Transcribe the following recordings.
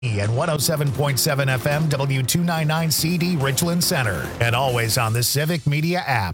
And 107.7 FM W299CD Richland Center. And always on the Civic Media app.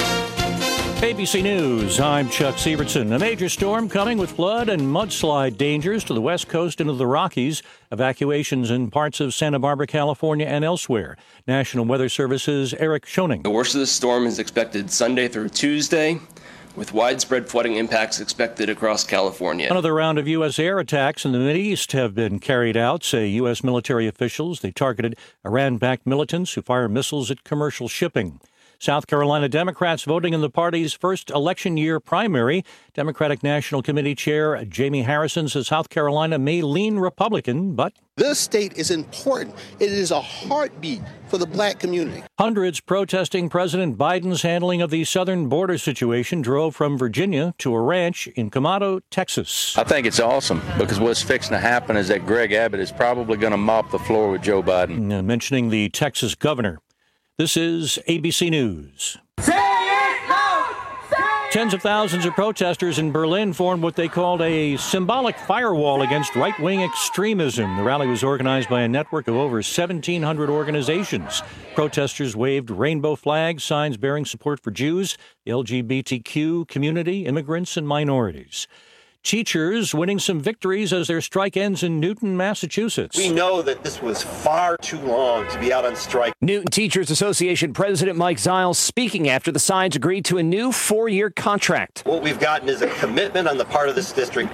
ABC News, I'm Chuck Sievertson. A major storm coming with flood and mudslide dangers to the west coast into the Rockies. Evacuations in parts of Santa Barbara, California, and elsewhere. National Weather Service's Eric Schoening. The worst of the storm is expected Sunday through Tuesday, with widespread flooding impacts expected across California. Another round of U.S. air attacks in the Mideast have been carried out, say U.S. military officials. They targeted Iran-backed militants who fire missiles at commercial shipping. South Carolina Democrats voting in the party's first election year primary. Democratic National Committee Chair Jamie Harrison says South Carolina may lean Republican, but this state is important. It is a heartbeat for the black community. Hundreds protesting President Biden's handling of the southern border situation drove from Virginia to a ranch in Camado, Texas. I think it's awesome because what's fixing to happen is that Greg Abbott is probably going to mop the floor with Joe Biden. Mentioning the Texas governor. This is ABC News. Say it loud! Tens of thousands of protesters in Berlin formed what they called a symbolic firewall against right-wing extremism. The rally was organized by a network of over 1,700 organizations. Protesters waved rainbow flags, signs bearing support for Jews, the LGBTQ community, immigrants, and minorities. Teachers winning some victories as their strike ends in Newton, Massachusetts. We know that this was far too long to be out on strike. Newton Teachers Association President Mike Ziles speaking after the sides agreed to a new 4-year contract. What we've gotten is a commitment on the part of this district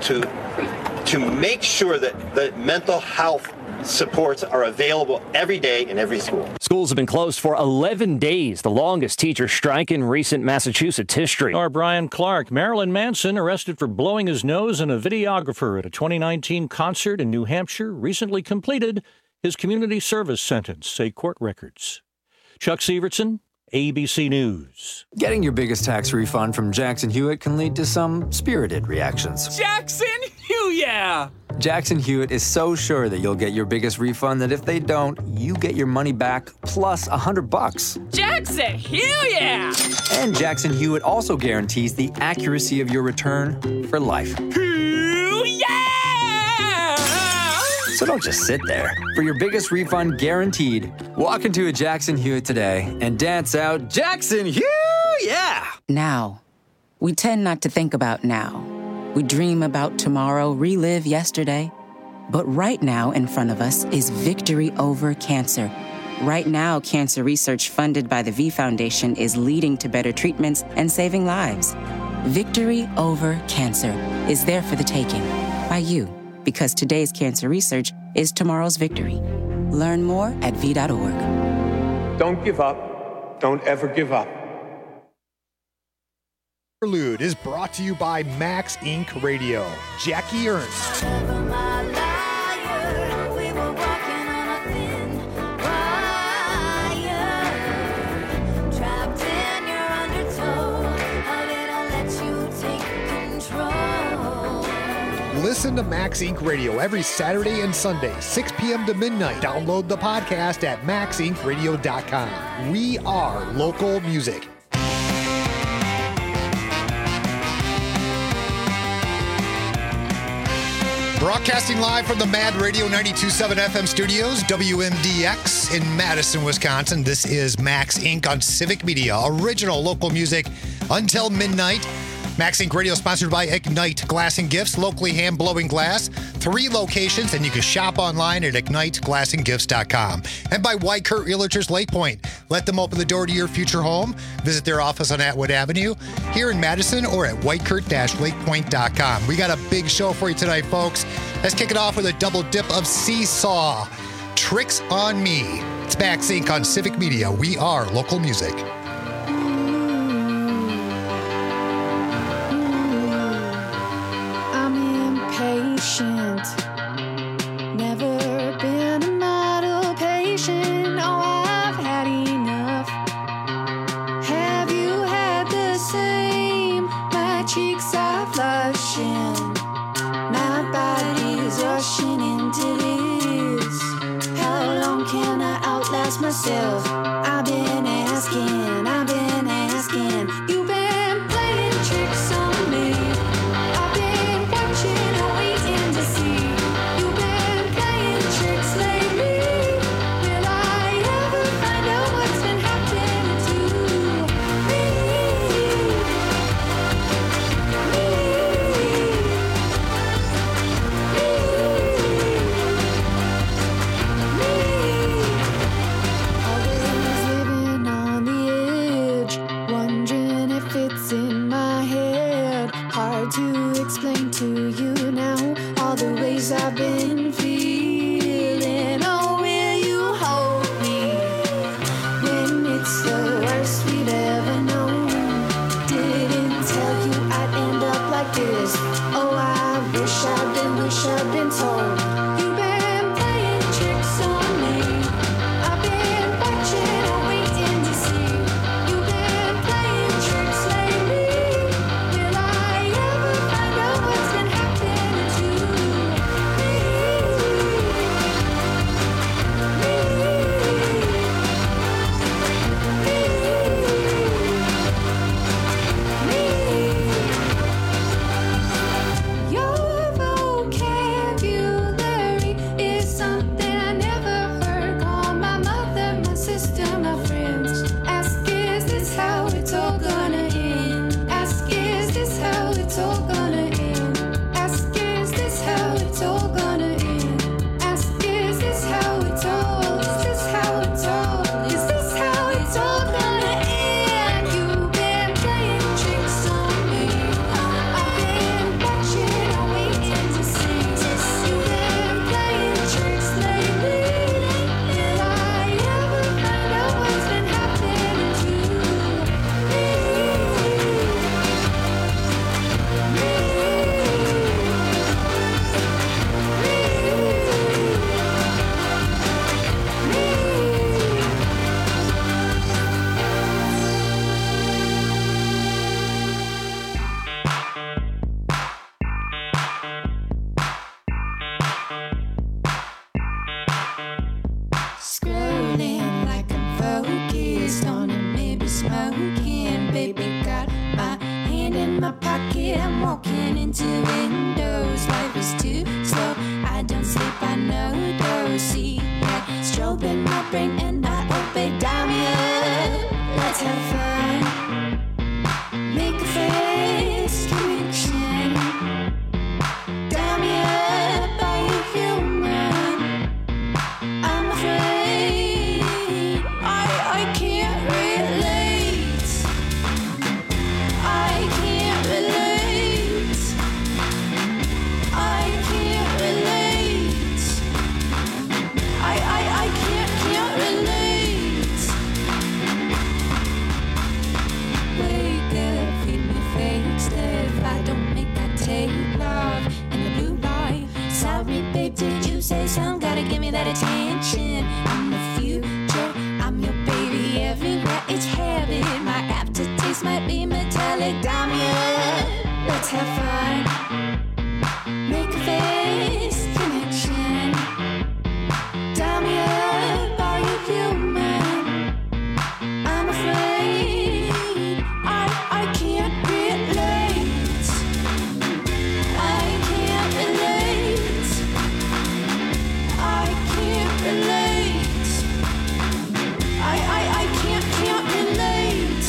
to make sure that mental health supports are available every day in every school. Schools have been closed for 11 days, the longest teacher strike in recent Massachusetts history. Or Brian Clark. Marilyn Manson arrested for blowing his nose in a videographer at a 2019 concert in New Hampshire recently completed his community service sentence, say court records. Chuck Sievertson, ABC News. Getting your biggest tax refund from Jackson Hewitt can lead to some spirited reactions. Jackson Hewitt! Jackson Hewitt is so sure that you'll get your biggest refund that if they don't, you get your money back plus $100. Jackson Hewitt! And Jackson Hewitt also guarantees the accuracy of your return for life. So don't just sit there. For your biggest refund guaranteed, walk into a Jackson Hewitt today and dance out Jackson Hewitt! Yeah! Now. We tend not to think about now. We dream about tomorrow, relive yesterday. But right now in front of us is victory over cancer. Right now, cancer research funded by the V Foundation is leading to better treatments and saving lives. Victory over cancer is there for the taking by you. Because today's cancer research is tomorrow's victory. Learn more at v.org. Don't give up. Don't ever give up. Interlude is brought to you by Max Inc. Radio. Jackie Ernst. Listen to Max Inc. Radio every Saturday and Sunday, 6 p.m. to midnight. Download the podcast at maxincradio.com. We are local music. Broadcasting live from the Mad Radio 92.7 FM studios, WMDX in Madison, Wisconsin. This is Max Inc. on Civic Media. Original local music until midnight. Max Inc. Radio sponsored by Ignite Glass and Gifts, locally hand-blowing glass. 3 locations, and you can shop online at igniteglassandgifts.com. And by Whitekurt Realtors Lake Point. Let them open the door to your future home. Visit their office on Atwood Avenue here in Madison or at whitekurt-lakepoint.com. We got a big show for you tonight, folks. Let's kick it off with a double dip of Seesaw. Tricks on Me. It's Max Inc. on Civic Media. We are local music. Never been a model patient. Oh, I've had enough. Have you had the same? My cheeks are flushing. My body's rushing into this. How long can I outlast myself? I've been asking. focused on it, maybe smoking. Baby, got my hand in my pocket. I'm walking into windows. Life is too slow. I don't sleep, I know. See that strobe in my brain, and I obey. Dial me up. Let's have fun. Make a face connection. Dial me up. Are you human? I'm afraid I can't relate. I can't relate. I can't relate. I can't relate. Wake up, feed me fake stuff. I don't make, I take love in the blue light. Solve me, babe, did you say something? Gotta give me that attention. I'm the future, I'm your baby everywhere. It's habit, my aftertaste might be metallic. Dial me up, let's have fun. Make a face connection. Dial me up, are you human? I'm afraid I can't relate. I can't relate. I can't relate. I can't relate.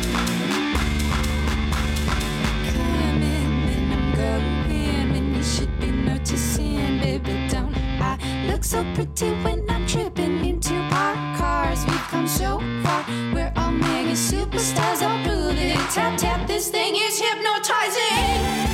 Coming and I'm going when you should be noticing, baby, don't I look so pretty when I'm tripping into our cars? We've come so far, we're all mega superstars. I'll prove it. Tap, tap, this thing is hypnotizing.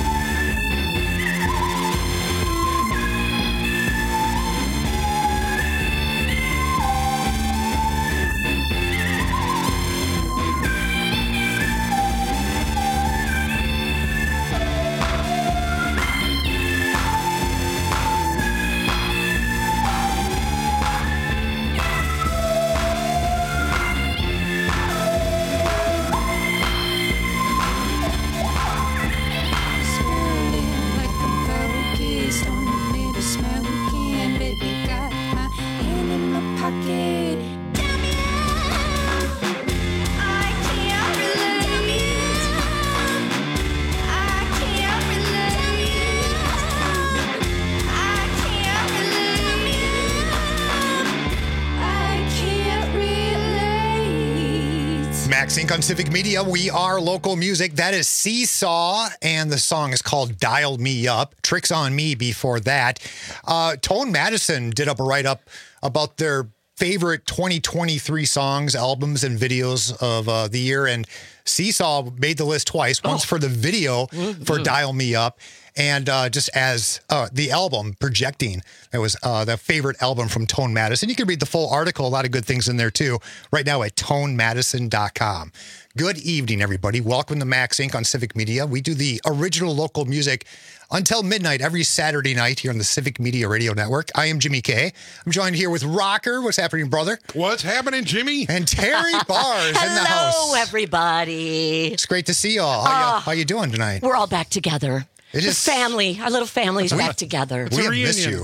Max Inc. on Civic Media. We are local music. That is Seesaw, and the song is called Dial Me Up. Tricks on Me before that. Tone Madison did up a write-up about their favorite 2023 songs, albums, and videos of the year, and Seesaw made the list twice. Once for the video for Dial Me Up, and just as the album Projecting. That was the favorite album from Tone Madison. You can read the full article, a lot of good things in there too, right now at tonemadison.com. Good evening, everybody. Welcome to Max Inc. on Civic Media. We do the original local music until midnight every Saturday night here on the Civic Media Radio Network. I am Jimmy K. I'm joined here with Rocker. What's happening, brother? What's happening, Jimmy? And Terry Bars in the house. Hello, everybody. It's great to see you all. How you doing tonight? We're all back together. It is family. Our little family's back together. We have missed you.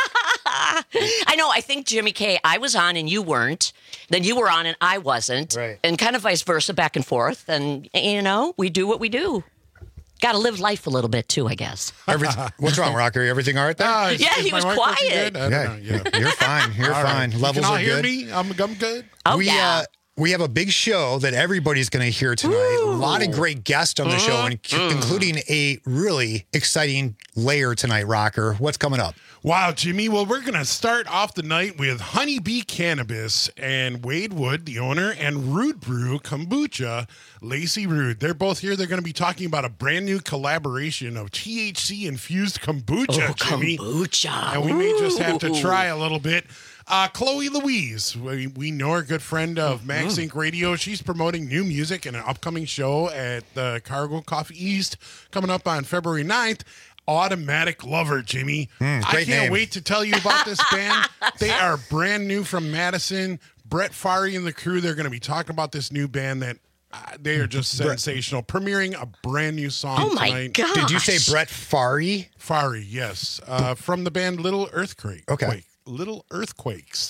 I know. I think, Jimmy K, I was on and you weren't. Then you were on and I wasn't. Right. And kind of vice versa, back and forth. And, you know, we do what we do. Got to live life a little bit, too, I guess. What's wrong, Rocker? Everything all right there? Yeah, he was quiet. Yeah, you're fine. You're fine. Right. Levels you can all are hear good. me? I'm good. Oh, We have a big show that everybody's going to hear tonight. Ooh. A lot of great guests on the show, including a really exciting layer tonight, Rocker. What's coming up? Wow, Jimmy. Well, we're going to start off the night with Honeybee Cannabis and Wade Wood, the owner, and Rude Brew Kombucha, Lacey Rude. They're both here. They're going to be talking about a brand new collaboration of THC-infused kombucha, Jimmy. Kombucha. And we may just have to try a little bit. Chloe Louise, we know her, good friend of Max Inc. Radio. She's promoting new music in an upcoming show at the Cargo Coffee East coming up on February 9th. Automatic Lover, Jimmy. I can't name. wait to tell you about this band. They are brand new from Madison. Brett Fari and the crew, they're going to be talking about this new band that they are just sensational. Premiering a brand new song tonight. God. Did you say Brett Fari? Fari, yes. From the band Little Earthquake. Okay. Little Earthquakes.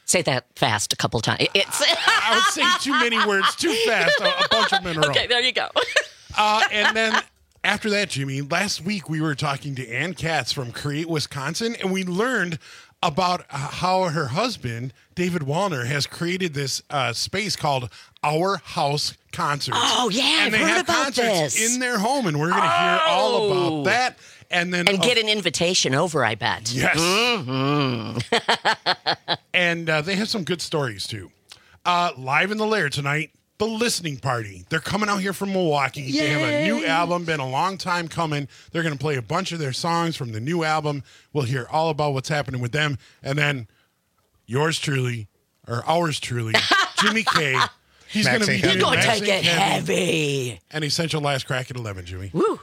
Say that fast a couple times. I would say too many words too fast. A bunch of them in a row. Okay, there you go. And then after that, Jimmy, last week we were talking to Ann Katz from Create Wisconsin, and we learned about how her husband, David Wallner, has created this space called Our House Concerts. Oh, yeah, and I've they heard have about concerts this. in their home, and we're going to hear all about that. And then get an invitation over, I bet. Yes. Mm-hmm. And they have some good stories, too. Live in the Lair tonight, The Listening Party. They're coming out here from Milwaukee. Yay. They have a new album, been a long time coming. They're going to play a bunch of their songs from the new album. We'll hear all about what's happening with them. And then ours truly, Jimmy K. He's going to be doing take it heavy. And Essential Last Crack at 11, Jimmy. Woo.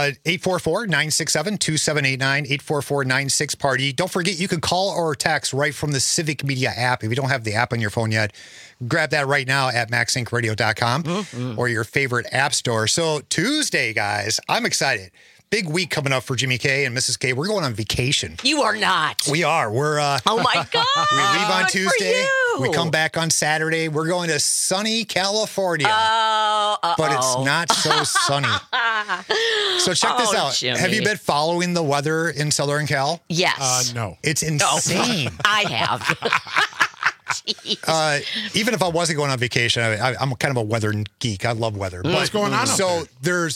844-967-2789, 844-96-PARTY. Don't forget, you can call or text right from the Civic Media app. If you don't have the app on your phone yet, grab that right now at maxinkradio.com or your favorite app store. So Tuesday, guys, I'm excited. Big week coming up for Jimmy K and Mrs. K. We're going on vacation. You are not. We are. We're oh my God. We leave on Good for Tuesday. you. We come back on Saturday. We're going to sunny California. But it's not so sunny. So check this out. Jimmy. Have you been following the weather in Southern Cal? Yes. No. It's insane. I have. Even if I wasn't going on vacation, I'm kind of a weather geek. I love weather. What's going on? So it's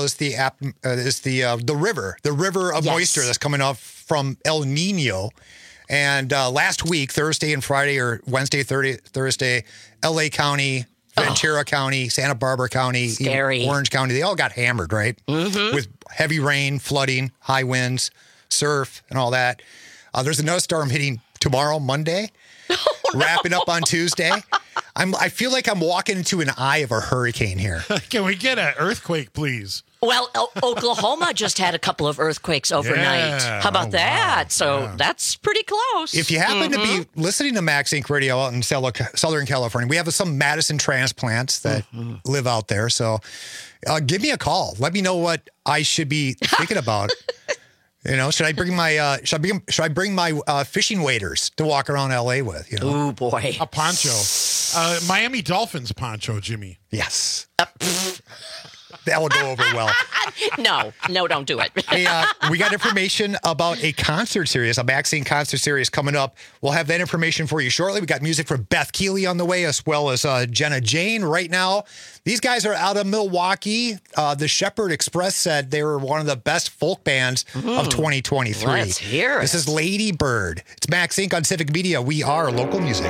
the river of moisture that's coming off from El Nino. And last week, Thursday and Friday, or Wednesday, Thursday, LA County, Ventura County, Santa Barbara County, Scary. Orange County, they all got hammered, right? With heavy rain, flooding, high winds, surf, and all that. There's another storm hitting tomorrow, Monday. Wrapping up on Tuesday. I feel like I'm walking into an eye of a hurricane here. Can we get an earthquake, please? Well, Oklahoma just had a couple of earthquakes overnight. Yeah. How about that? Wow. So that's pretty close. If you happen to be listening to Max Inc. Radio out in Southern California, we have some Madison transplants that live out there. So give me a call. Let me know what I should be thinking about. You know, should I bring my fishing waders to walk around LA with? You know? Oh boy, a poncho, Miami Dolphins poncho, Jimmy. Yes, that will go over well. No, don't do it. Hey, we got information about a concert series, a Max Inc. concert series coming up. We'll have that information for you shortly. We got music from Beth Keeley on the way, as well as Jenna Jane right now. These guys are out of Milwaukee. The Shepherd Express said they were one of the best folk bands of 2023. Let's hear it. This is Lady Bird. It's Max Inc. on Civic Media. We are local music.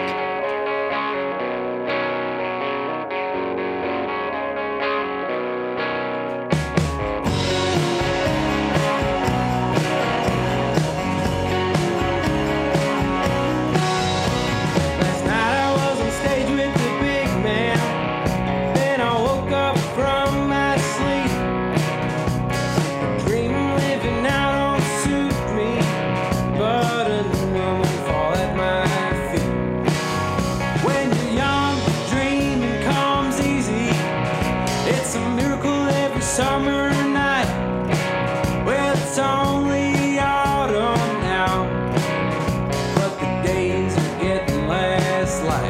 Summer night, well, it's only autumn now, but the days are getting less light.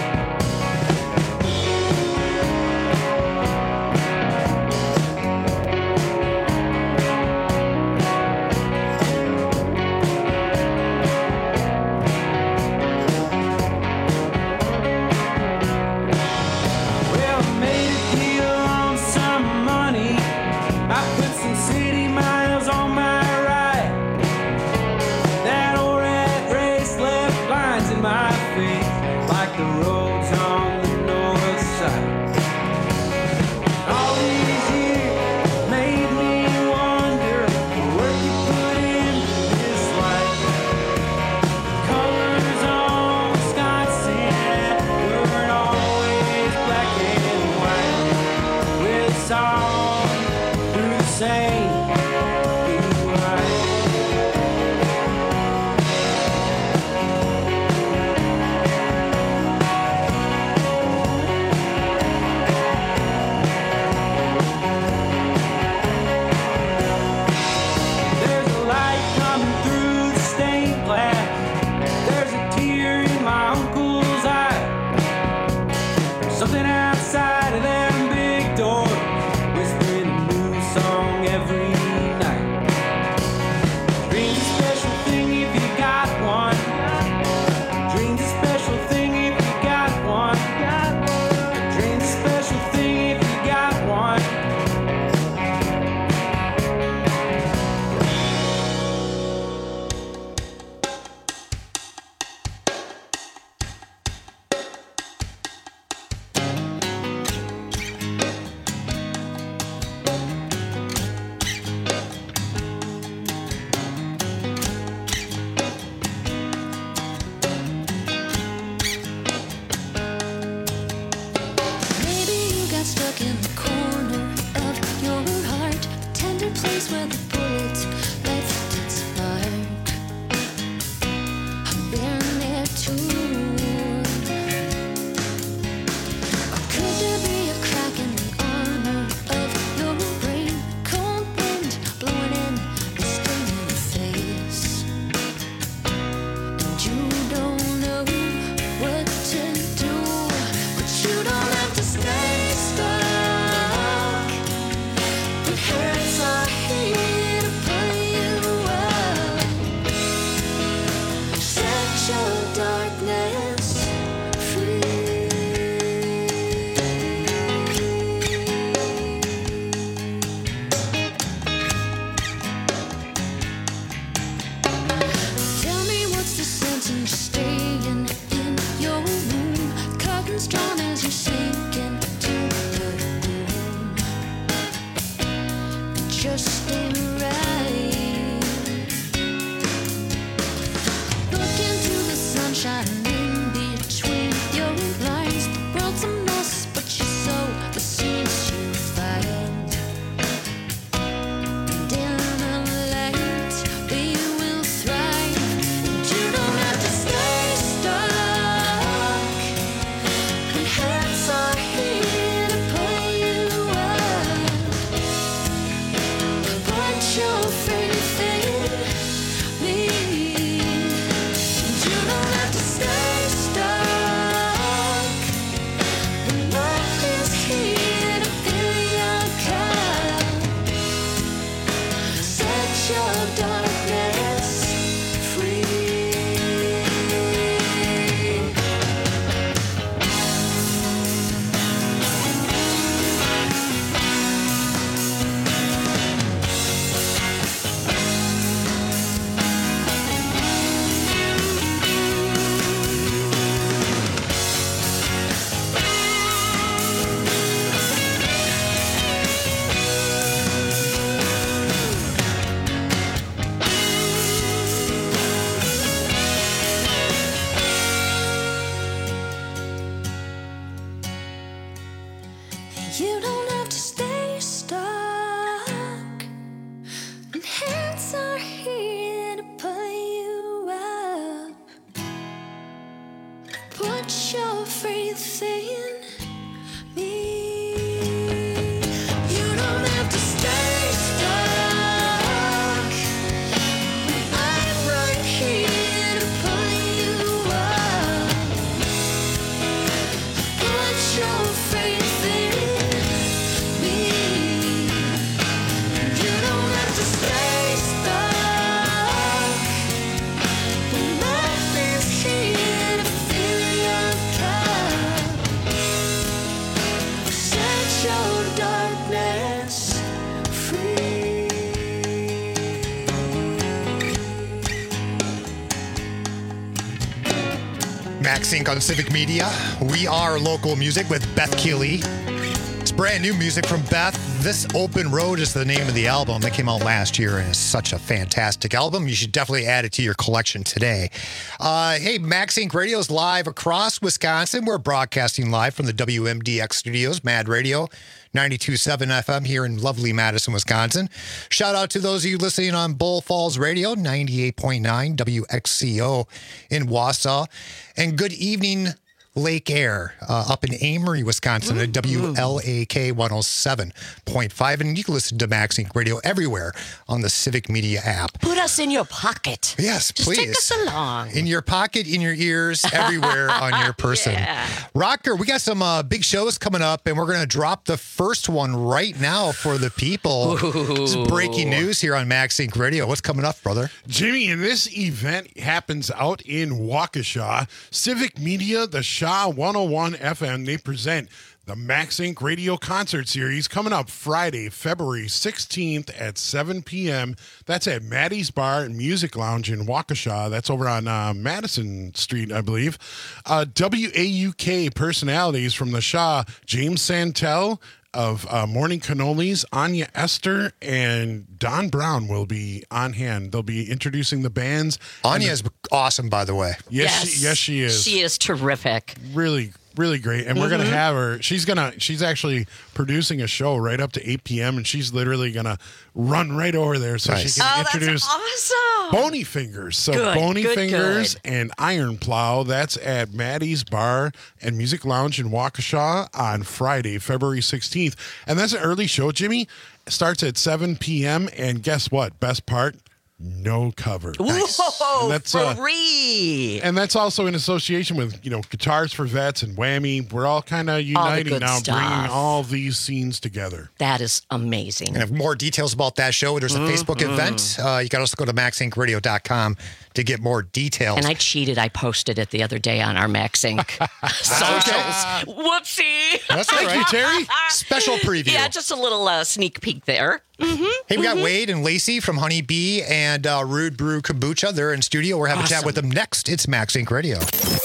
Well, I made a deal on some money. I put some city miles on my ride. That old rat race left lines in my face, like the roads on the north side. All these years made me wonder the work you put into this life. Colors on Wisconsin weren't always black and white. Well, it's all through the same blue light. sunshine in between your lines. The world's a mess, but you sow the seeds you find. And in the light, we will thrive. And you don't have to stay stuck. And hands are here to pull you up. Put your faith in me. You don't have to stay stuck. When life is here to fill your cup. Set your darkness free. You don't have to stay stuck. And hands are here to pull you up. Put your faith in me. You don't have to stay stuck. I'm right here to pull you up. Put your faith in me. You don't have to stay stuck. When life is here to fill your cup. Set your darkness free. Max Inc. on Civic Media. We are local music with Beth Keeley. It's brand new music from Beth. This Open Road is the name of the album that came out last year, and it's such a fantastic album. You should definitely add it to your collection today. Hey, Max Inc. Radio is live across Wisconsin. We're broadcasting live from the WMDX studios, Mad Radio, 92.7 FM here in lovely Madison, Wisconsin. Shout out to those of you listening on Bull Falls Radio, 98.9 WXCO in Wausau. And good evening, Lake Air, up in Amory, Wisconsin, at WLAK 107.5. And you can listen to Max Inc. Radio everywhere on the Civic Media app. Put us in your pocket. Yes, Just please. take us along. In your pocket, in your ears, everywhere on your person. Yeah. Rocker, we got some big shows coming up, and we're going to drop the first one right now for the people. It's breaking news here on Max Inc. Radio. What's coming up, brother? Jimmy, and this event happens out in Waukesha. Civic Media, the Shaw 101 FM, they present the Max Inc. Radio Concert Series coming up Friday, February 16th at 7 p.m. That's at Maddie's Bar and Music Lounge in Waukesha. That's over on Madison Street, I believe. WAUK personalities from the Shaw, James Santel of Morning Cannolis, Anya Esther, and Don Brown will be on hand. They'll be introducing the bands. Anya is awesome, by the way. Yes, she is. She is terrific. Really great. And we're going to have her. She's actually producing a show right up to 8 p.m. and she's literally going to run right over there so she can introduce That's awesome. Bony Fingers. So Good, Bony good, Fingers good. and Iron Plow. That's at Maddie's Bar and Music Lounge in Waukesha on Friday, February 16th. And that's an early show, Jimmy. It starts at 7 p.m. And guess what? Best part? No cover. Whoa, And that's, free. And that's also in association with, Guitars for Vets and Whammy. We're all kind of uniting good now, stuff. bringing all these scenes together. That is amazing. And if more details about that show, there's a Facebook event. You can also go to maxincradio.com to get more details. And I cheated. I posted it the other day on our Max Inc. socials. Whoopsie. That's all right. Terry. Special preview. Yeah, just a little sneak peek there. Mm-hmm. Hey, we got Wade and Lacey from Honey Bee and Rude Brew Kombucha. They're in studio. We're having a chat with them next. It's Max Inc. Radio.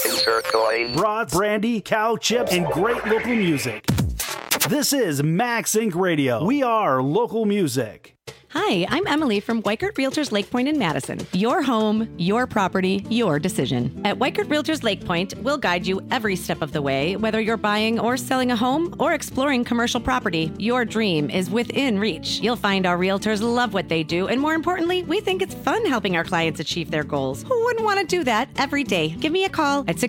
Brats, brandy, cow chips, and great local music. This is Max Inc. Radio. We are local music. Hi, I'm Emily from Weikert Realtors Lake Point in Madison. Your home, your property, your decision. At Weikert Realtors Lake Point, we'll guide you every step of the way, whether you're buying or selling a home or exploring commercial property. Your dream is within reach. You'll find our realtors love what they do, and more importantly, we think it's fun helping our clients achieve their goals. Who wouldn't want to do that every day? Give me a call at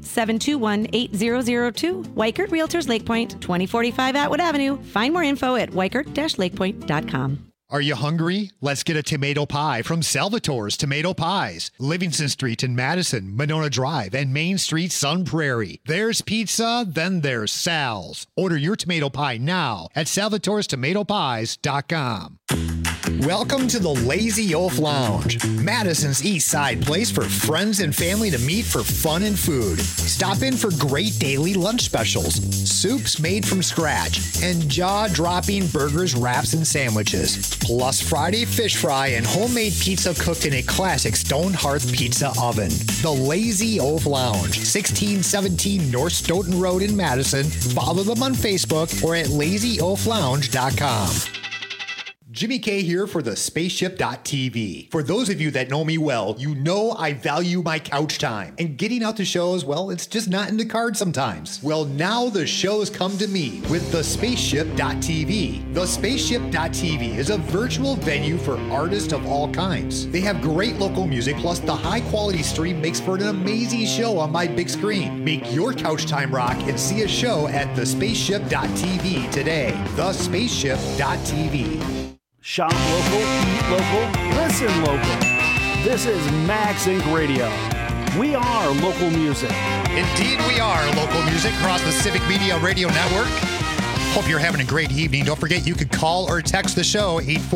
608-721-8002. Weikert Realtors Lake Point, 2045 Atwood Avenue. Find more info at weikert-lakepoint.com. Are you hungry? Let's get a tomato pie from Salvatore's Tomato Pies. Livingston Street in Madison, Monona Drive, and Main Street, Sun Prairie. There's pizza, then there's Sal's. Order your tomato pie now at salvatorestomatopies.com. Welcome to the Lazy Oaf Lounge, Madison's East Side place for friends and family to meet for fun and food. Stop in for great daily lunch specials, soups made from scratch, and jaw-dropping burgers, wraps, and sandwiches. Plus Friday fish fry and homemade pizza cooked in a classic stone hearth pizza oven. The Lazy Oaf Lounge, 1617 North Stoughton Road in Madison. Follow them on Facebook or at lazyoaflounge.com. Jimmy K here for the Spaceship.tv. For those of you that know me well, you know I value my couch time. And getting out to shows, well, it's just not in the cards sometimes. Well, now the shows come to me with the Spaceship.tv. The Spaceship.tv is a virtual venue for artists of all kinds. They have great local music, plus the high-quality stream makes for an amazing show on my big screen. Make your couch time rock and see a show at the Spaceship.tv today. The Spaceship.tv. Shop local, eat local, listen local. This is Max Inc. Radio. We are local music. Indeed, we are local music across the Civic Media Radio Network. Hope you're having a great evening. Don't forget, you could call or text the show,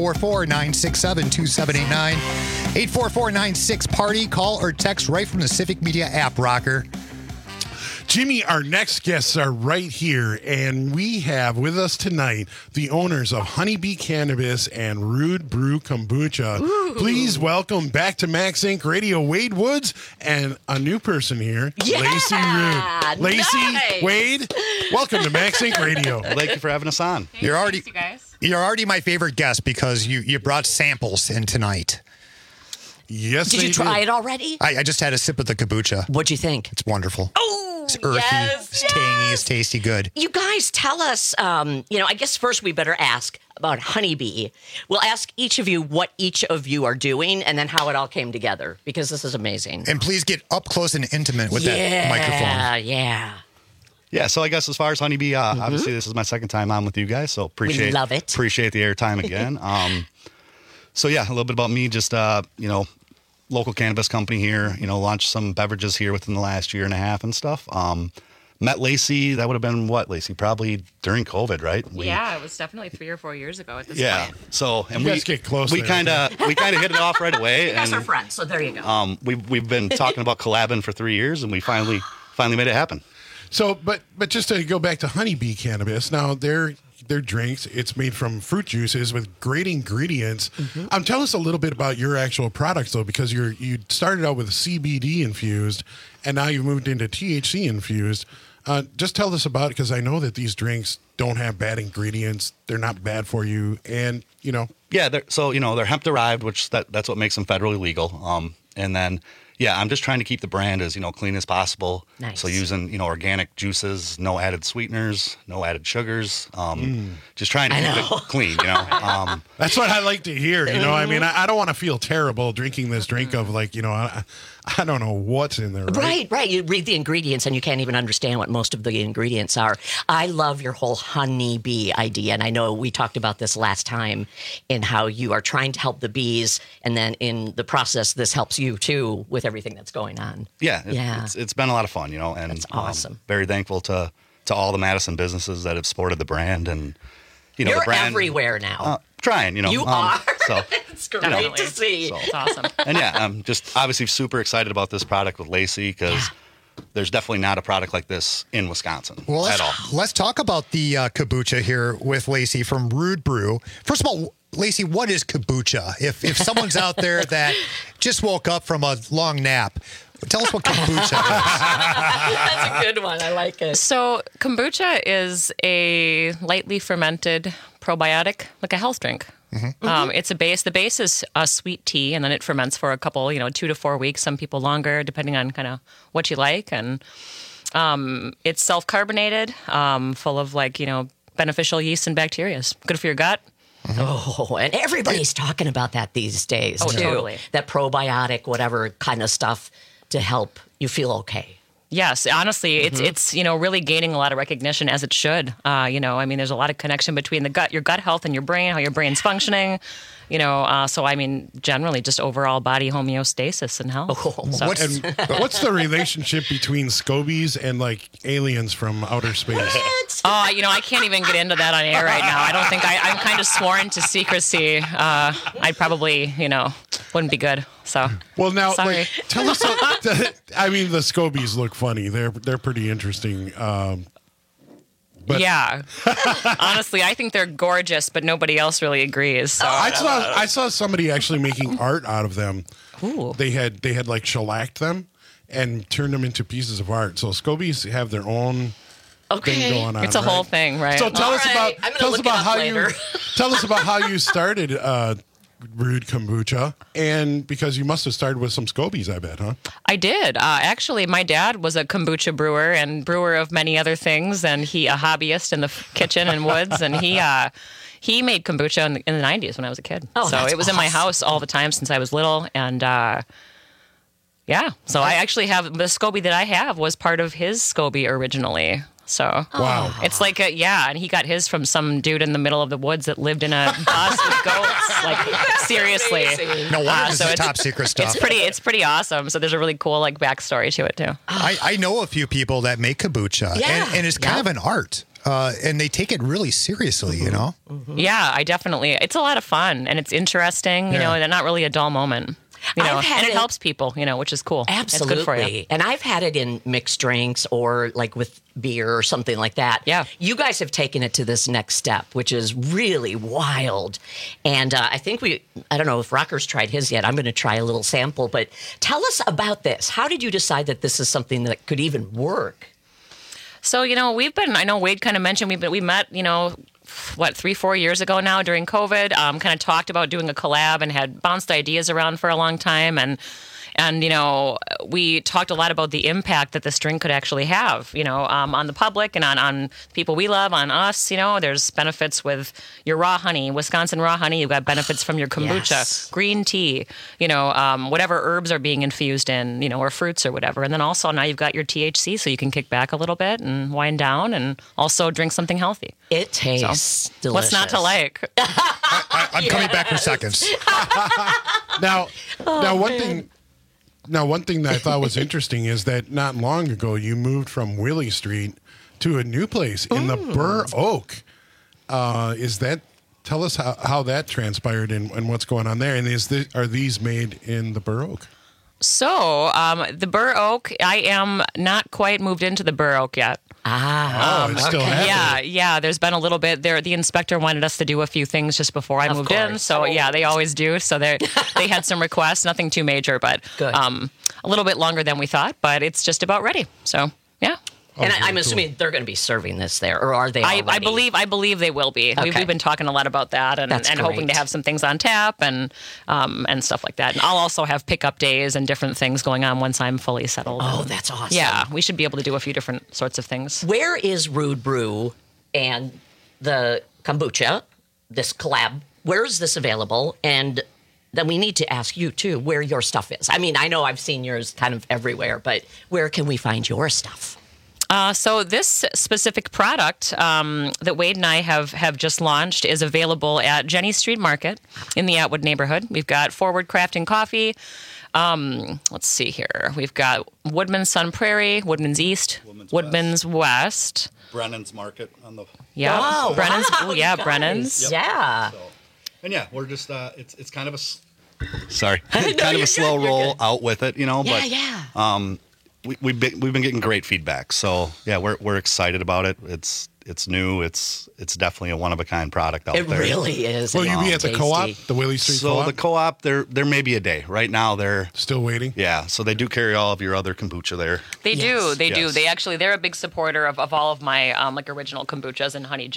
844-967-2789. 844-96-PARTY. Call or text right from the Civic Media app, rocker. Jimmy, our next guests are right here, and we have with us tonight the owners of Honeybee Cannabis and Rude Brew Kombucha. Ooh. Please welcome back to Max Inc. Radio, Wade Woods, and a new person here, Lacey Rude. Lacey, nice. Wade, welcome to Max Inc. Radio. Thank you for having us on. You're already my favorite guest because you brought samples in tonight. Yes, Did you try it already? I just had a sip of the kombucha. What'd you think? It's wonderful. Oh, it's earthy, it's tangy, it's tasty, good. You guys tell us, I guess first we better ask about Honeybee. We'll ask each of you what each of you are doing and then how it all came together, because this is amazing. And please get up close and intimate with that microphone. Yeah, so I guess as far as Honeybee, obviously this is my second time on with you guys, so we love it. Appreciate the airtime again. So yeah, a little bit about me, just, local cannabis company here, launched some beverages here within the last year and a half and stuff. Met Lacey, that would have been what, Lacey? Probably during COVID, right? It was definitely 3 or 4 years ago at this point. So, and you guys get close. We kind of hit it off right away. You guys are friends, so there you go. We've been talking about collabing for 3 years, and we finally made it happen. So, but just to go back to Honeybee Cannabis, now their drinks, it's made from fruit juices with great ingredients. Mm-hmm. Tell us a little bit about your actual products, though, because you started out with CBD infused, and now you've moved into THC infused. Just tell us about it, because I know that these drinks don't have bad ingredients. They're not bad for you, and Yeah, they're hemp derived, which that's what makes them federally legal. And then. Yeah, I'm just trying to keep the brand as, clean as possible. Nice. So using, organic juices, no added sweeteners, no added sugars. Just trying to keep it clean, That's what I like to hear, I mean, I don't want to feel terrible drinking this drink of I don't know what's in there, right? Right. You read the ingredients and you can't even understand what most of the ingredients are. I love your whole Honeybee idea, and I know we talked about this last time in how you are trying to help the bees, and then in the process, this helps you too with everything that's going on. Yeah. It's been a lot of fun, and that's awesome. Very thankful to all the Madison businesses that have supported the brand, and you're the brand everywhere now. Trying, You are. So it's great to see. It's awesome. And yeah, I'm just obviously super excited about this product with Lacey, because there's definitely not a product like this in Wisconsin at all. Let's talk about the kombucha here with Lacey from Rude Brew. First of all, Lacey, what is kombucha? If someone's out there that just woke up from a long nap, tell us what kombucha is. That's a good one. I like it. So kombucha is a lightly fermented probiotic, like a health drink. It's a base. The base is a sweet tea, and then it ferments for a couple, 2 to 4 weeks. Some people longer, depending on kind of what you like. And it's self-carbonated, full of beneficial yeast and bacteria. Good for your gut. Oh, and everybody's talking about that these days, too. Totally. That probiotic, whatever kind of stuff to help you feel okay. Yes, honestly, it's really gaining a lot of recognition, as it should. There's a lot of connection between your gut health and your brain, how your brain's functioning. Generally just overall body homeostasis and health. So. What's the relationship between scobies and aliens from outer space? I can't even get into that on air right now. I don't think I'm kind of sworn to secrecy. I'd probably, wouldn't be good. So, well, now, sorry. Tell us. The scobies look funny. They're pretty interesting. But yeah, honestly, I think they're gorgeous, but nobody else really agrees. So. I saw somebody actually making art out of them. Ooh. They had shellacked them and turned them into pieces of art. So scobies have their own thing going on. It's a whole thing, right? So tell us about how you started brewed kombucha, and because you must have started with some scobies, I bet, huh? I did. Actually, my dad was a kombucha brewer and brewer of many other things, and a hobbyist in the kitchen and woods, and he made kombucha in the 90s when I was a kid. Oh, so it was in my house all the time since I was little, and so I actually have the SCOBY that I have was part of his SCOBY originally. So wow, it's and he got his from some dude in the middle of the woods that lived in a bus with goats. Seriously, no wonder this is top secret stuff. It's pretty awesome. So there's a really cool backstory to it too. I know a few people that make kombucha, and it's kind of an art. And they take it really seriously, Yeah, I definitely. It's a lot of fun and it's interesting, and not really a dull moment. And it helps people, which is cool. Absolutely. It's good for you. And I've had it in mixed drinks or with beer or something like that. Yeah. You guys have taken it to this next step, which is really wild. And I think I don't know if Rocker's tried his yet. I'm going to try a little sample, but tell us about this. How did you decide that this is something that could even work? So, I know Wade kind of mentioned, we met, 3-4 years ago now during COVID, kind of talked about doing a collab and had bounced ideas around for a long time. And we talked a lot about the impact that this drink could actually have, on the public and on people we love, on us. There's benefits with your raw honey, Wisconsin raw honey. You've got benefits from your kombucha, green tea, whatever herbs are being infused in, or fruits or whatever. And then also now you've got your THC, so you can kick back a little bit and wind down and also drink something healthy. It tastes delicious. What's not to like? I'm coming back for seconds. Now, one thing that I thought was interesting is that not long ago you moved from Willie Street to a new place in the Burr Oak. Tell us how that transpired and what's going on there? And are these made in the Burr Oak? So the Burr Oak, I am not quite moved into the Burr Oak yet. It's still happening. Yeah. There's been a little bit there. The inspector wanted us to do a few things just before I moved in. So they always do. So they had some requests, nothing too major, but a little bit longer than we thought. But it's just about ready. So yeah. And I'm assuming they're going to be serving this there, or are they already? I believe they will be. Okay. We've been talking a lot about that, and hoping to have some things on tap and stuff like that. And I'll also have pickup days and different things going on once I'm fully settled. Oh, that's awesome! Yeah, we should be able to do a few different sorts of things. Where is Rude Brew and the kombucha, this collab? Where is this available? And then we need to ask you too where your stuff is. I mean, I know I've seen yours kind of everywhere, but where can we find your stuff? So this specific product that Wade and I have just launched is available at Jenny Street Market in the Atwood neighborhood. We've got Forward Crafting Coffee. Let's see here. We've got Woodman's Sun Prairie, Woodman's East, Woodman's West. Brennan's Market on the... Yeah, oh, Brennan's. Wow, yeah, Brennan's. Yep. Yeah. So, and yeah, we're just, it's kind of a... Sorry. Kind of a slow roll out with it, but... Yeah. We've been getting great feedback, so yeah, we're excited about it. It's new. It's definitely a one-of-a-kind product out there. It really is. Will you be at the co-op, the Willie Street co-op? So the co-op, there may be a day. Right now, they're still waiting. Yeah, so they do carry all of your other kombucha there. They do. They're a big supporter of all of my original kombuchas and Honey June.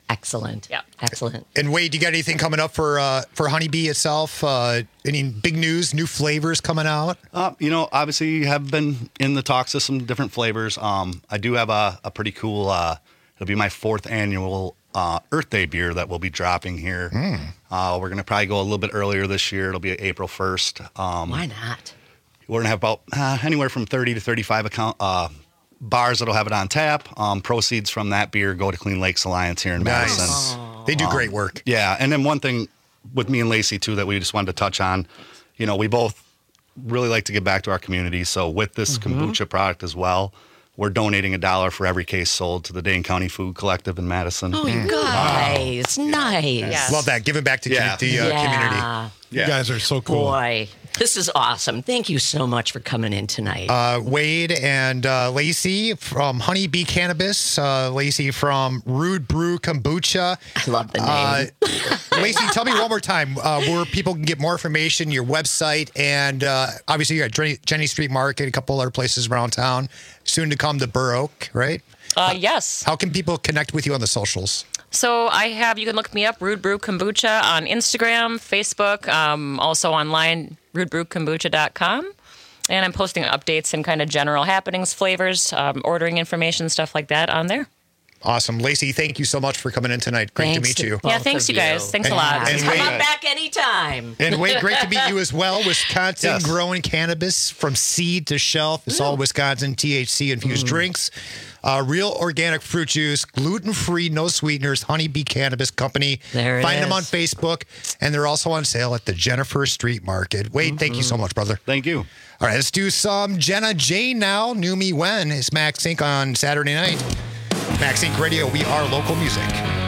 Excellent. Yep. Excellent. And Wade, you got anything coming up for Honeybee itself? Any big news, new flavors coming out? Obviously you have been in the talks of some different flavors. I do have a pretty cool, it'll be my 4th annual Earth Day beer that we'll be dropping here. We're going to probably go a little bit earlier this year. It'll be April 1st. Why not? We're going to have about anywhere from 30 to 35 bars that'll have it on tap. Proceeds from that beer go to Clean Lakes Alliance here in Madison. They do great work. Yeah, and then one thing with me and Lacey, too, that we just wanted to touch on, we both really like to give back to our community. So with this kombucha product as well, we're donating $1 for every case sold to the Dane County Food Collective in Madison. Oh, you guys. Nice. Yes. Love that. Giving back to the community. You guys are so cool. Boy, this is awesome. Thank you so much for coming in tonight. Wade and Lacey from Honeybee Cannabis. Lacey from Rude Brew Kombucha. I love the name. Lacey, tell me one more time where people can get more information, your website, and obviously you're at Jenny Street Market, a couple other places around town. Soon to come to Burr Oak, right? Yes. How can people connect with you on the socials? So you can look me up, Rude Brew Kombucha, on Instagram, Facebook, also online, rudebrewkombucha.com. And I'm posting updates and kind of general happenings, flavors, ordering information, stuff like that on there. Awesome. Lacey, thank you so much for coming in tonight. Great to meet you. Yeah, thanks, you guys. Thanks a lot. And Come Wade, on back anytime. And Wade, great to meet you as well. Wisconsin growing cannabis from seed to shelf. It's all Wisconsin THC infused drinks. Real organic fruit juice, gluten-free, no sweeteners, Honeybee Cannabis Company. There it Find them is. on Facebook, and they're also on sale at the Jennifer Street Market. Wade, thank you so much, brother. Thank you. All right, let's do some Jenna Jane now. Knew Me When. It's Max Inc. on Saturday night. Max Inc. Radio, we are local music.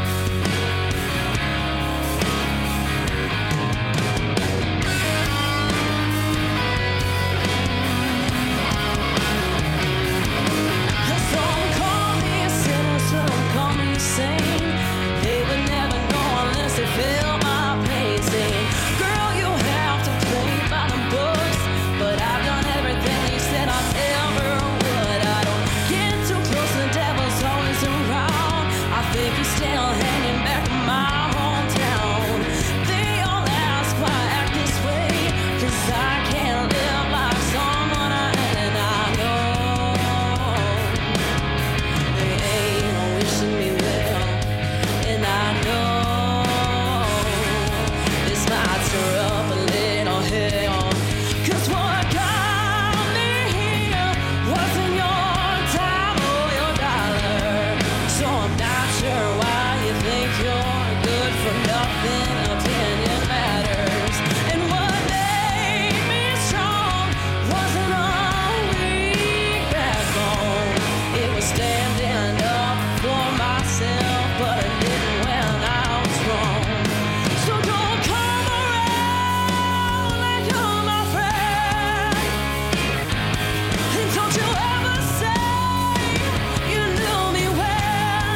Some call me a sinner, some call me sane. They would never know unless they feel my pain. Saying, girl, you have to play by the books. But I've done everything they said I ever would. I don't get too close, the devil's always around. I think he's still hanging back in my hometown. They all ask why I act this way, 'cause I can't live like someone I am, and I know they ain't wishing me well, and I know this might stir up a little hell. 'Cause what got me here wasn't your time or your dollar. So I'm not sure why you think you're good for nothing. Opinion matters. And what made me strong wasn't a weak backbone. It was standing up for myself, but I didn't when I was wrong. So don't come around like you're my friend. And don't you ever say you knew me when.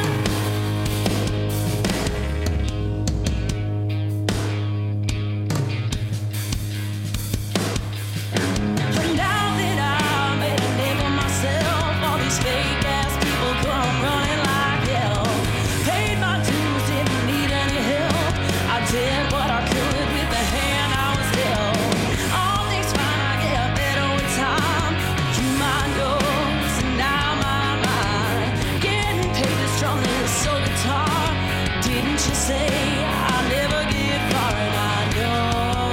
But now that I made a name for myself, all these fake ass people come running like hell. Paid my dues, didn't need any help. I did what I could with the hand I was dealt. All things fine, I get better with time. You mind yours, and I mind mine. Getting paid to strum this soul guitar. Didn't you say I'll never get far? And I know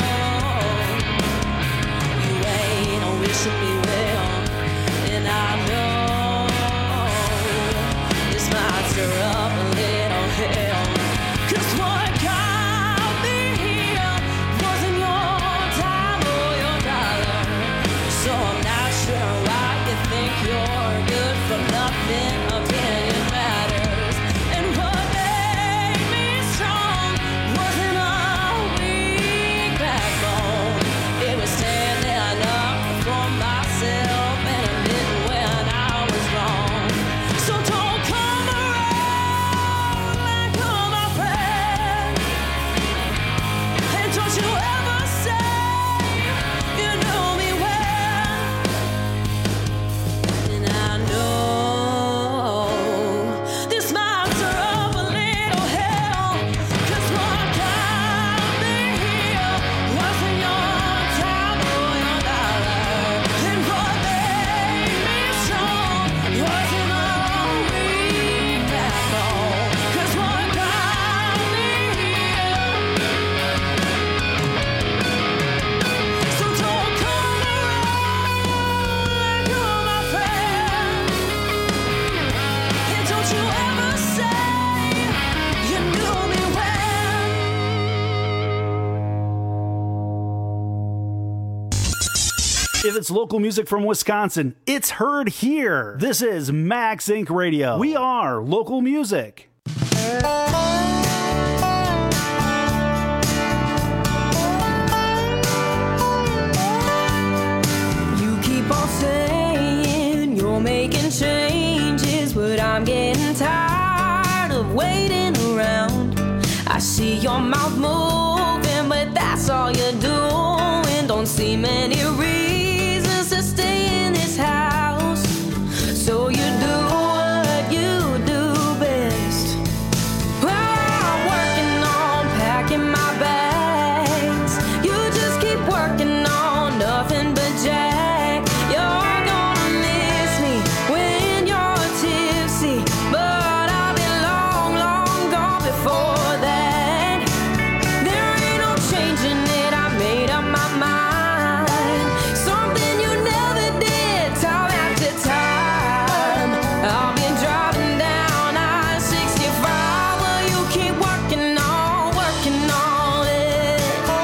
you ain't wishing me well, and I know this might stir up a little hell. 'Cause what got me here wasn't your time or your dollar. So I'm not sure why you think you're good for nothing. Opinion matters. And what made me strong wasn't a weak backbone. It was standing up for myself, and I didn't when I was wrong. So don't come around like you're my friend. And don't you ever say you knew me when. And I know If it's local music from Wisconsin, it's heard here. This is Max Inc. Radio. We are local music. You keep on saying you're making changes, but I'm getting tired of waiting around. I see your mouth moving, but that's all you're doing. Don't see many reasons to stay in this house, so you do what you do best. Well, I'm working on packing my bags. You just keep working on nothing but jack. You're gonna miss me when you're tipsy, but I'll be long, long gone before that. There ain't no changing it, I made up my mind. Something you never did, time after time. I'll be driving down I-65 while you keep working on it.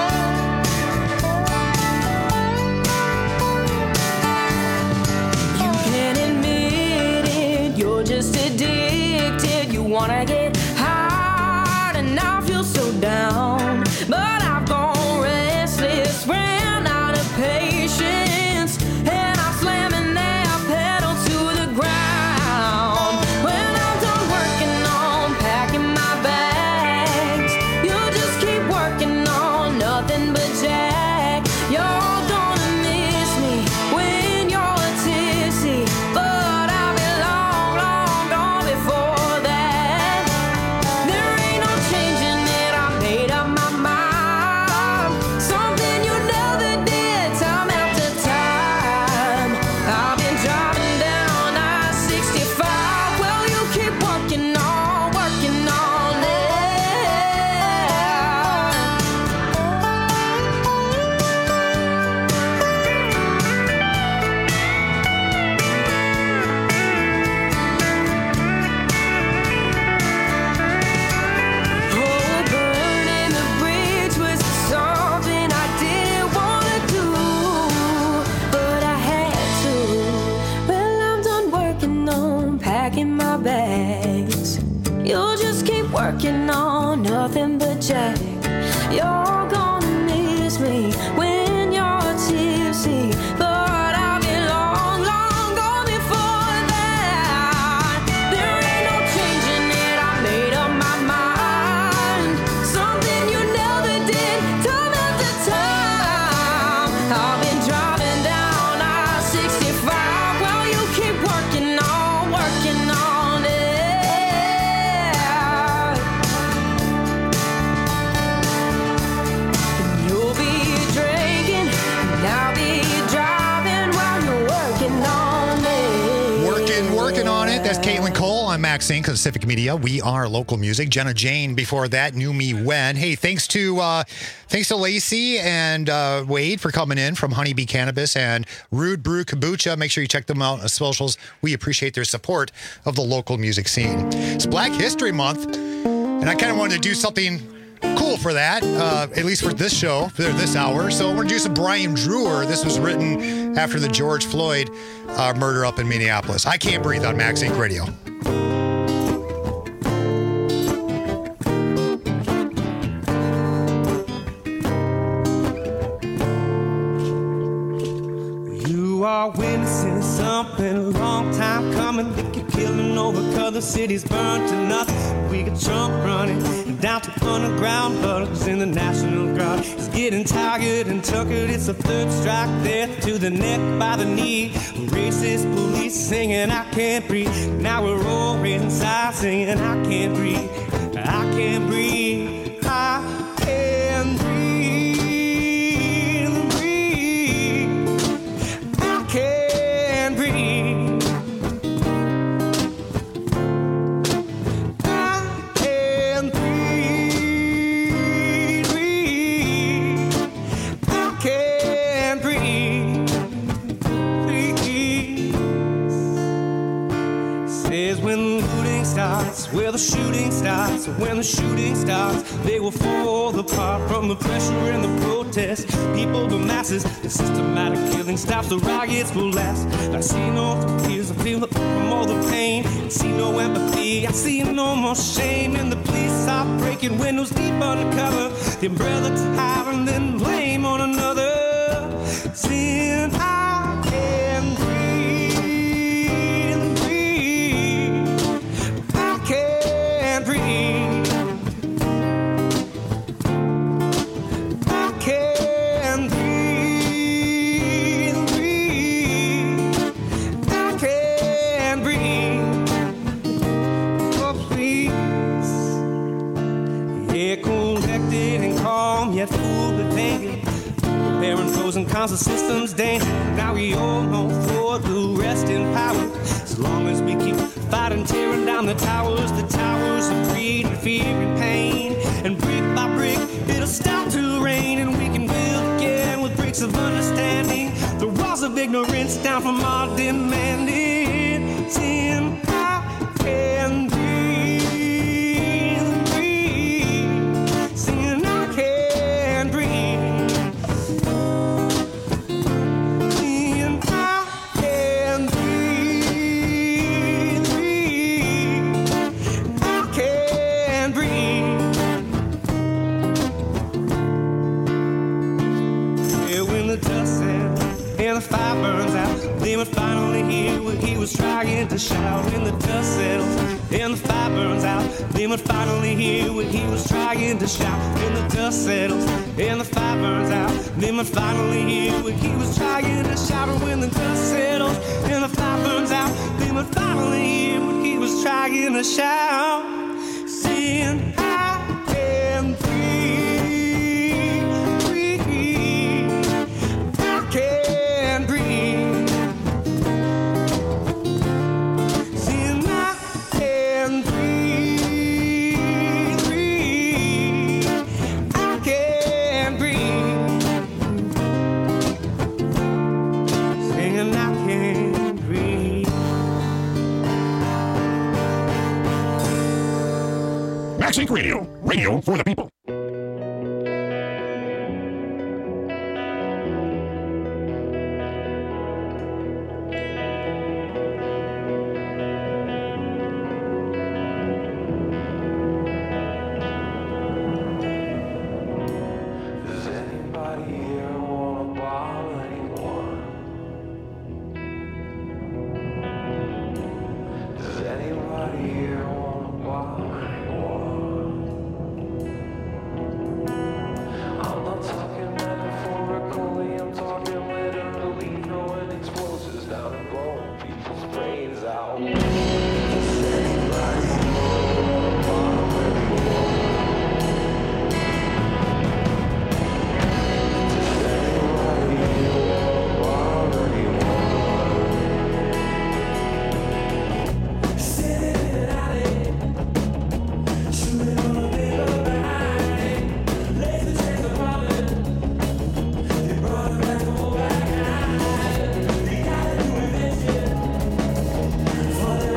You can't admit it, you're just addicted. You wanna get high and I feel so down, but I've gone restless, ran out of patience, and I'm slamming that pedal to the ground. When I'm done working on packing my bags, you just keep working on nothing but jack. You're gonna miss me when you're tipsy, but I'll be long, long gone before that. There ain't no changing it, I made up my mind. Something you never did, time after time. I've been driving down I-65, well, you keep working on it. Oh, burning the bridge was something I didn't wanna do, but I had to. Well, I'm done working on packing my bags. You'll just keep working on nothing but jack. You're gonna miss me when you're tipsy, but I'll be long, long gone before that. There ain't no changing it, I made up my mind. Something you never did, time after time. I've been driving down I-65 while you keep working on it. You'll be drinking, and I'll be driving while you're working on it. Working on it. That's Caitlin Cole. I'm Max Inc. of Civic Media. We are local music. Jenna Jane before that knew me when. Hey, thanks to Lacey and Wade for coming in from Honeybee Cannabis and Rude Brew Kombucha. Make sure you check them out on socials. We appreciate their support of the local music scene. It's Black History Month, and I kind of wanted to do something cool for that, at least for this show, for this hour. So we're going to do some Brian Drewer. This was written after the George Floyd murder up in Minneapolis. I Can't Breathe on Max Inc. Radio. You are witnessing something a long time coming. Think you're killing over 'cause the city's burned to nothing. We could jump running down to underground bugs in the National Guard. It's getting tired and tuckered. It's a third strike, death to the neck by the knee. Racist police singing, I can't breathe. Now we're all inside singing, I can't breathe. I can't breathe. I can't breathe. Breathe. I can't breathe. I can't breathe. Breathe. I can't breathe. Please. Says when the looting starts, where the shooting starts, when the shooting starts, they will fall apart from the pressure and the protest. People, the masses, the systematic killing stops, the riots will last. I see no tears, I feel the from all the pain. I see no empathy, I see no more shame. And the police are breaking windows deep undercover. The umbrella to hide and then blame on another. Sin, I can breathe. Can't breathe. I can't breathe. I can't breathe. Oh, please. Yeah, collected and calm, yet full of danger. Repairing frozen constant systems danger. Now we all know for the rest in power. As long as we keep fighting, tearing down the towers of greed and fear and pain. And brick by brick, it'll start to rain, and we can build again with bricks of understanding. The walls of ignorance down from our demanding sin. I can breathe. Sin, I can breathe. The fire burns out, then we finally hear what he was trying to shout. When the dust settles and the fire burns out, then we finally hear what he was trying to shout. When the dust settles and the fire burns out, then we finally hear what he was trying to shout. And when the dust settles and the fire burns out, then we finally hear what he was trying to shout. Saying I can breathe. I can breathe. Saying I can breathe. I can breathe. Saying I can breathe. Max Inc. Radio. Radio for the people. For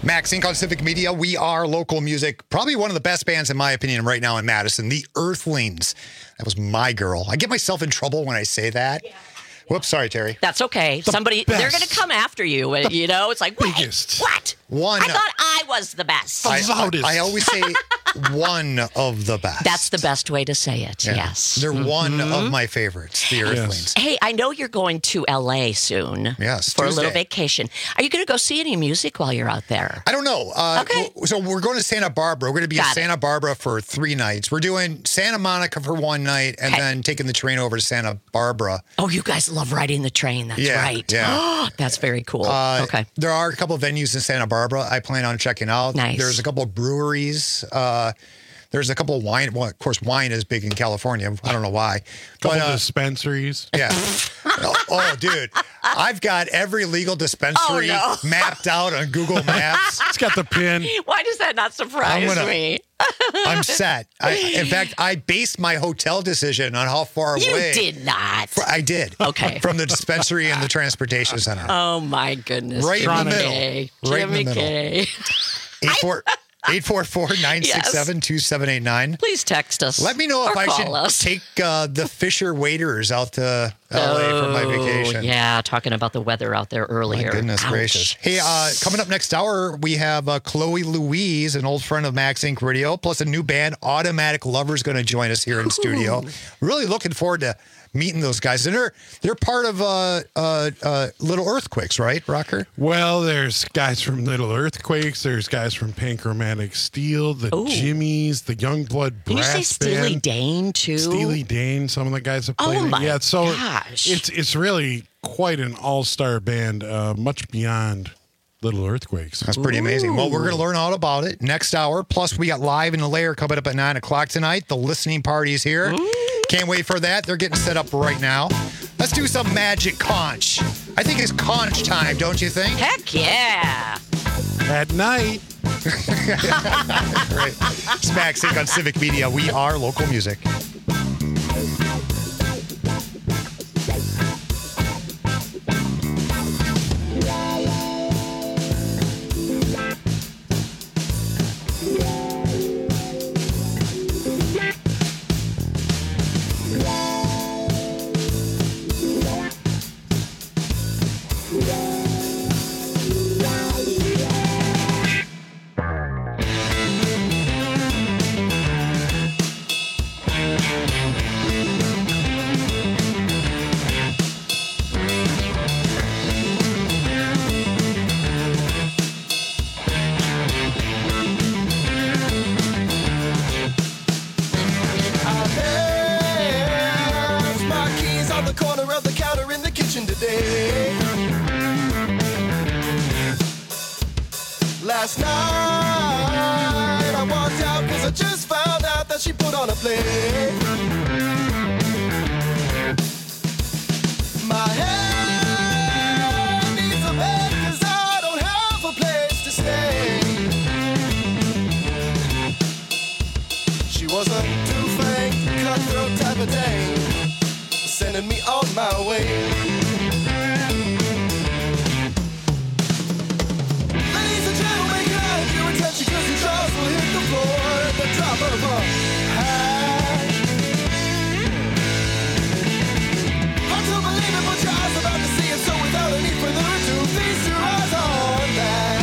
Max Inc. on Civic Media. We are local music. Probably one of the best bands, in my opinion, right now in Madison. The Earthlings. That was my girl. I get myself in trouble when I say that. Yeah. Whoops, sorry, Terry. That's okay. They're going to come after you. You know, it's like, what? One. I thought I was the best. I always say one of the best. That's the best way to say it, Yeah. yes. They're one of my favorites, the Earthlings. Hey, I know you're going to L.A. soon. Yes, For a little Tuesday. vacation. Are you going to go see any music while you're out there? I don't know. Okay. So we're going to Santa Barbara. We're going to be in Santa Barbara for 3 nights. We're doing Santa Monica for 1 night and then taking the train over to Santa Barbara. Oh, you guys love riding the train. That's right. Yeah. That's very cool. Okay. There are a couple of venues in Santa Barbara I plan on checking out. Nice. There's a couple of breweries. There's a couple of wine. Well, of course, wine is big in California. I don't know why. Couple dispensaries. Yeah. Oh, dude. I've got every legal dispensary mapped out on Google Maps. It's got the pin. Why does that not surprise me? I'm set. In fact, I based my hotel decision on how far away. You did not. I did. Okay. From the dispensary and the transportation center. Oh, my goodness. Right in the Jimmy middle. K. Right in the Jimmy middle. K. 844-967-2789. Please text us. Let me know if or I call should us. take the Fisher waiters out to LA for my vacation. Yeah, talking about the weather out there earlier. My goodness Ouch. gracious. Hey, coming up next hour, we have Chloe Louise, an old friend of Max Inc. Radio, plus a new band, Automatic Lovers, going to join us here in studio. Really looking forward to meeting those guys. And they're part of Little Earthquakes, right, Rocker? Well, there's guys from Little Earthquakes. There's guys from Panchromatic Steel, the Jimmies, the Youngblood Did you say Brass Steely Band. Dane, too? Steely Dane, some of the guys have played Oh, it. my Yeah, so gosh. it's really quite an all-star band, much beyond Little Earthquakes. That's pretty amazing. Well, we're going to learn all about it next hour. Plus, we got Live in the Lair coming up at 9 o'clock tonight. The listening party's here. Can't wait for that. They're getting set up right now. Let's do some magic conch. I think it's conch time, don't you think? Heck yeah. At night. Right. Smack Sync on Civic Media. We are local music. There's my keys on the corner of the counter in the kitchen today. Last night I walked out because I just found out that she put on a play. My head needs a bed because I don't have a place to stay. She was a two-fanged, cutthroat type of dame, sending me on my way. Ladies and gentlemen, can I have your attention? Cause the jaws will hit the floor at the drop of a hat. Hard to believe it, but your eyes about to see it. So without any further ado, feast your eyes on that.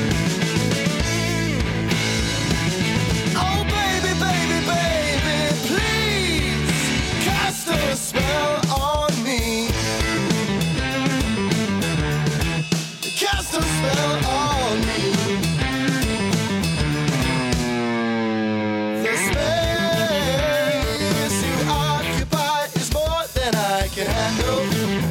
Oh baby, baby, baby, please cast a spell on me. Cast a spell on me. The space you occupy is more than I can handle.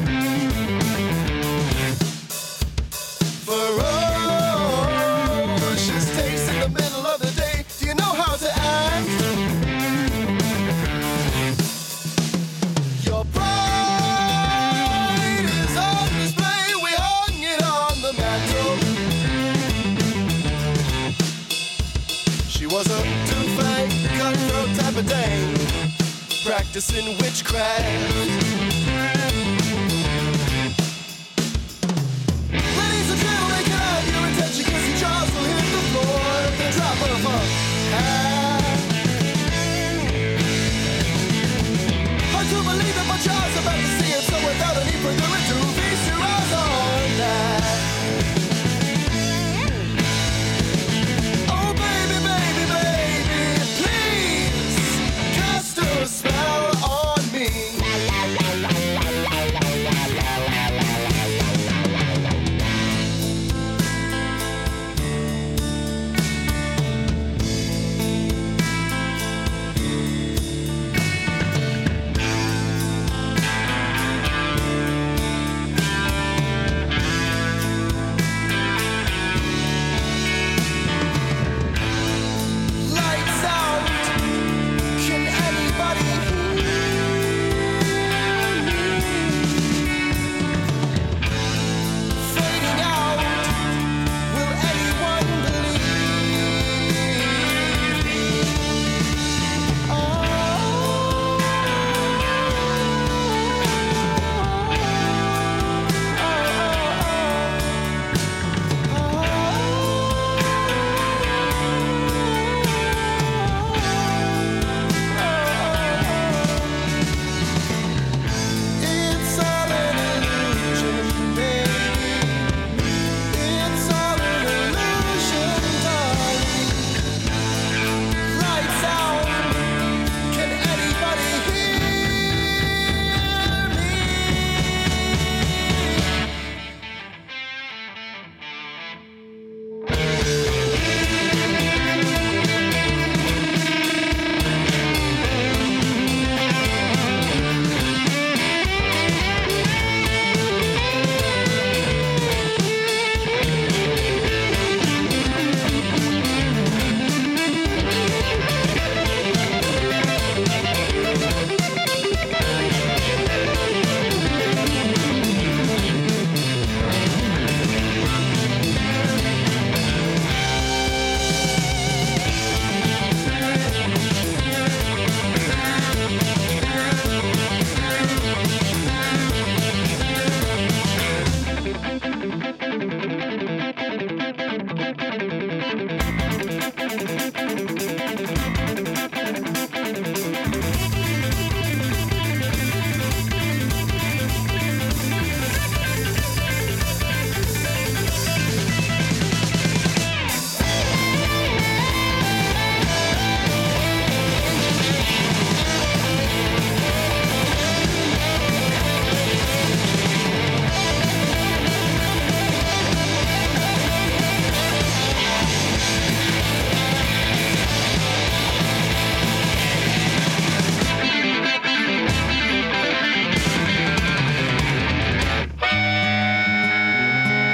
Ferocious taste in the middle of the day. Do you know how to act? Your pride is on display. We hung it on the mantle. She was a two-fanged, cutthroat type of dame, practicing witchcraft. Ladies and gentlemen, can I have your attention? Cause the jaws will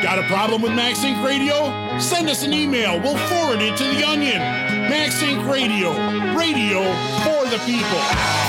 Got a problem with Max Inc. Radio? Send us an email. We'll forward it to The Onion. Max Inc. Radio. Radio for the people.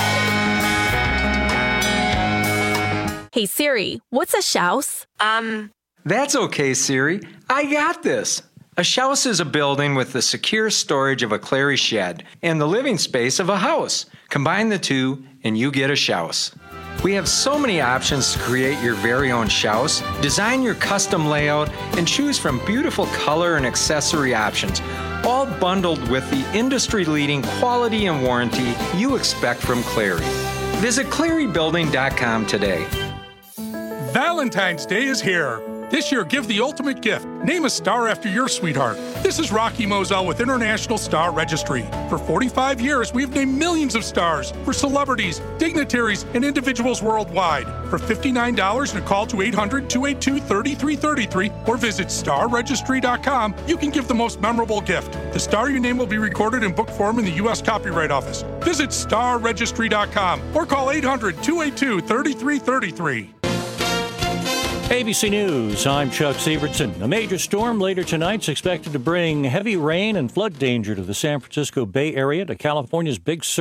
Hey Siri, what's a shouse? That's okay, Siri. I got this. A shouse is a building with the secure storage of a Clary shed and the living space of a house. Combine the two, and you get a shouse. We have so many options to create your very own shouse, design your custom layout, and choose from beautiful color and accessory options, all bundled with the industry-leading quality and warranty you expect from Clary. Visit ClaryBuilding.com today. Valentine's Day is here. This year, give the ultimate gift. Name a star after your sweetheart. This is Rocky Moselle with International Star Registry. For 45 years, we've named millions of stars for celebrities, dignitaries, and individuals worldwide. For $59 and a call to 800-282-3333 or visit starregistry.com, you can give the most memorable gift. The star you name will be recorded in book form in the U.S. Copyright Office. Visit starregistry.com or call 800-282-3333. ABC News, I'm Chuck Sievertson. A major storm later tonight is expected to bring heavy rain and flood danger to the San Francisco Bay Area, to California's Big Sur.